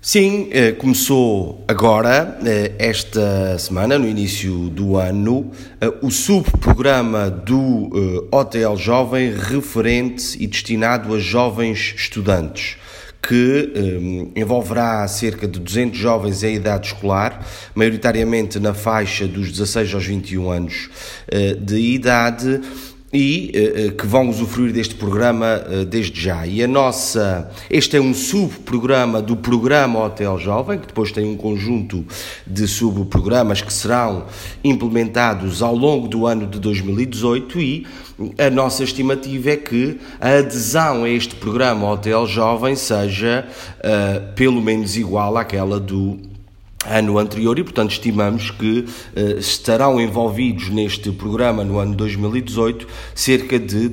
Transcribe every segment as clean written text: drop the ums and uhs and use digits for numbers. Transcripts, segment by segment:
Sim, começou agora, esta semana, no início do ano, o subprograma do OTL Jovem referente e destinado a jovens estudantes, que envolverá cerca de 200 jovens em idade escolar, maioritariamente na faixa dos 16 aos 21 anos de idade, e que vão usufruir deste programa desde já. E este é um subprograma do programa Hotel Jovem, que depois tem um conjunto de subprogramas que serão implementados ao longo do ano de 2018, e a nossa estimativa é que a adesão a este programa Hotel Jovem seja pelo menos igual àquela do ano anterior, e portanto estimamos que estarão envolvidos neste programa no ano 2018 cerca de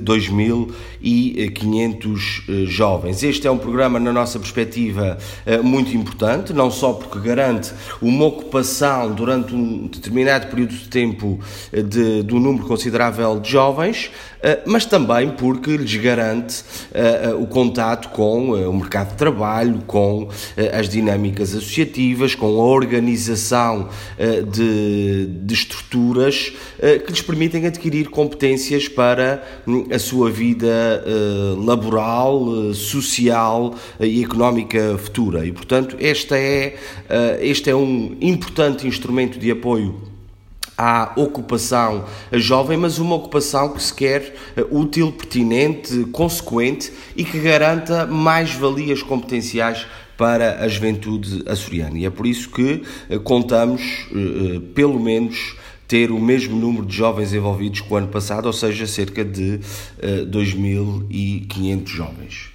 2.500 jovens. Este é um programa, na nossa perspectiva, muito importante, não só porque garante uma ocupação durante um determinado período de tempo de um número considerável de jovens, mas também porque lhes garante o contato com o mercado de trabalho, com as dinâmicas associativas, com a organização de estruturas que lhes permitem adquirir competências para a sua vida laboral, social e económica futura. E, portanto, este é um importante instrumento de apoio à ocupação jovem, mas uma ocupação que se quer útil, pertinente, consequente e que garanta mais-valias competenciais para a juventude açoriana. E é por isso que contamos, pelo menos, ter o mesmo número de jovens envolvidos que o ano passado, ou seja, cerca de 2.500 jovens.